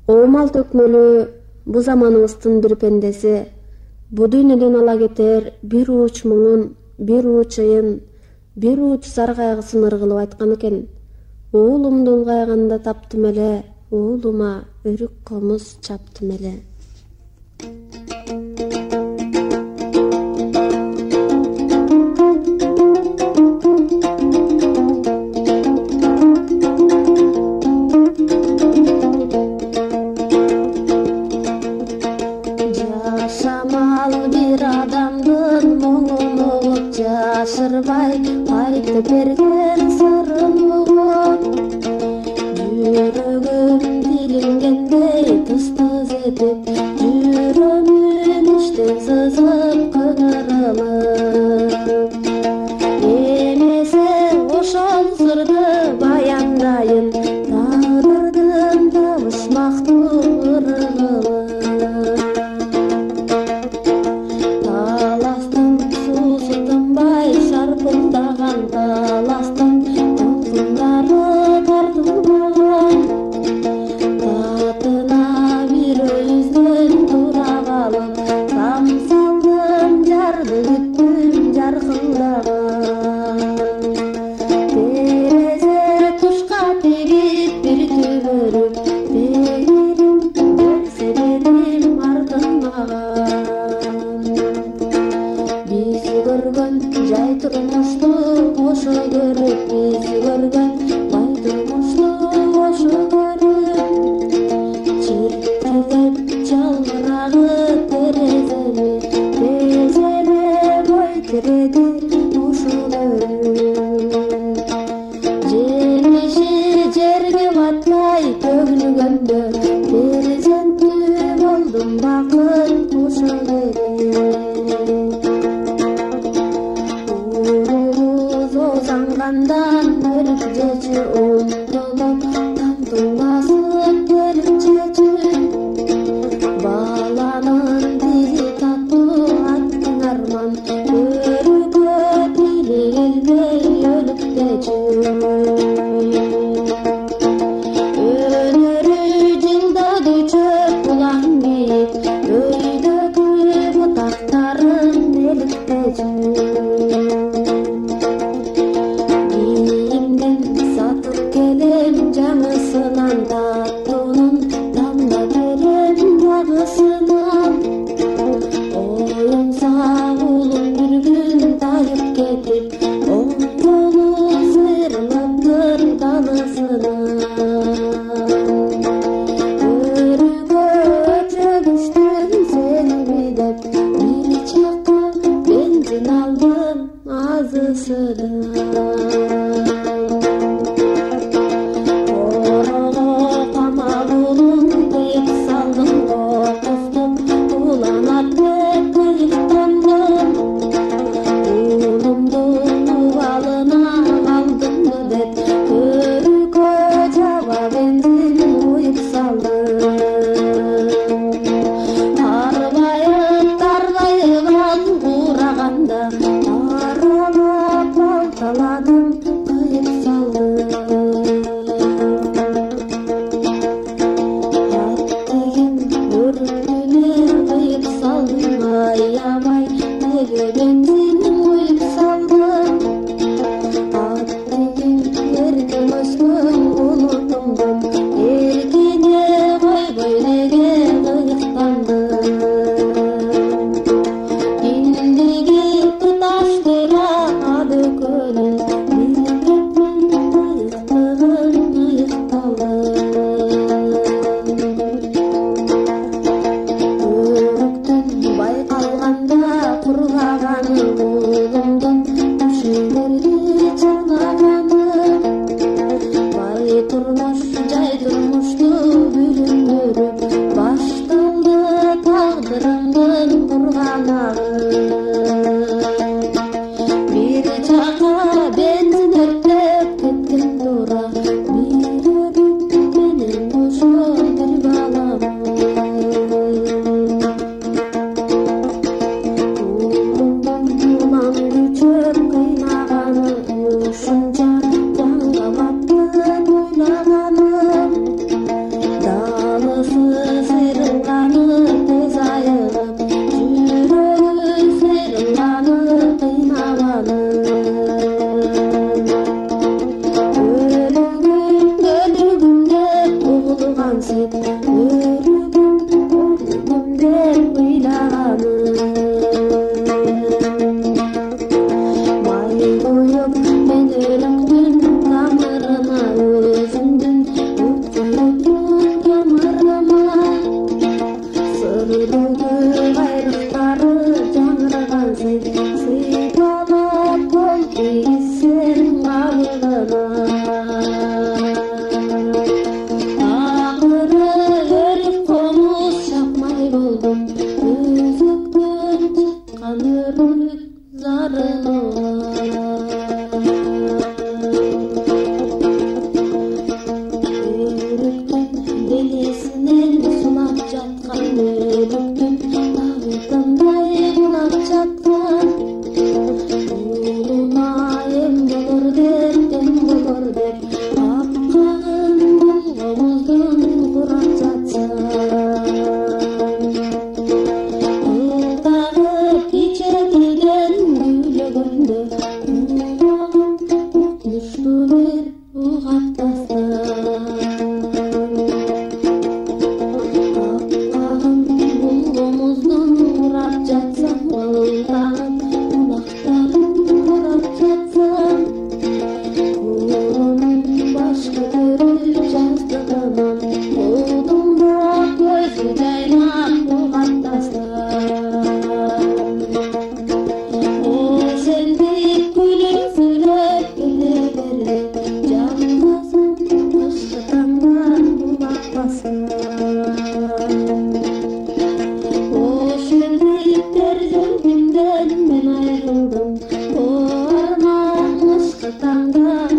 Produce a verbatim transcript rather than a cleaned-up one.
Оомал төкмөлү бу заманыбыздын бир пендеси, бу дүйнөдөн ала кетер бир ууч муңун, бир ууч ыйын, бир ууч зар кайгысын ыргылып айткан экен. Уулумду улгайганда таптым эле, уулума өрүк комуз чаптым эле. Жашырбай айтып берген сырын угуп, жүрөгүм тилингендей тыз-тыз этип, жүрөмүн иштен сызып кыңырылып. Эмесе ошол сырды баяндайын, тагдырдын табышмактуу ыргылып. Шарпылдаган таластын толкундары тартылган, татына бир өйүздөн тура калып, там салдым жарды күттүм жаркылдаган. Терезе тушка тегип бир түбөлүп, бегирим берсе дедим артын мага. Биз көргөн жай турмушту ошо көрүп, биз көргөн бай турмушту ошо көрүп, чиркилеп жалбырагы тереземи, тереземе бой тиреди ошо көрүп. Жемиши жерге батпай төгүлгөндө, перзенттүү болдум бакыт ошо керек. Озангандан өлүп жечү, умтулуп тантууласып келип чечү, баланын тили таттуу аттың арман, өрүккө тили келбей өлүп кечү. Өнөрү жылдады чөп улан бийик, өйдөгү бутактарын элип кечү. Жаңысынан таттуунун дамда берем дагысынан, оюн сагуулум бир күн тайып кетип, оң колу сыйрылыптыр далысынан. Өрүккө чөгүштүм сени бидеп, бир чакка бензин алдым азысынан. жандырган сен өрүгүм өрүгүм деп ыйлаганым май коюп мен өрүктүн тамырына өзүмдүн өкүлүмдүн тамырыма сырдуу кайрыктары жаңырган сен сыйпалап кол тийсең кабыгына акыры өрүп комуз чапмай болдум өзөктөн чыккан өрүк зарыма өрүктүн денесинен сулап жаткан өрүктүн табытындай кулап жаткан уулума эм болор деп эм болор деп апкагын комуздун курап жатсам ылдагы кичетилген күйлөгөндө кулагым укмушту бир угап тастам апкагын бул комуздун курап жатсам ылдагым кулактарын курап жатсам кулунун баш көтөрүп жастыгынан оодумда көзү жайнап угап тастам о сендик күлүмсүрөп келе бере жалгызым кышкы таңда улап басам о сендик перзентимден мен айрылдым о арман кышкы таңда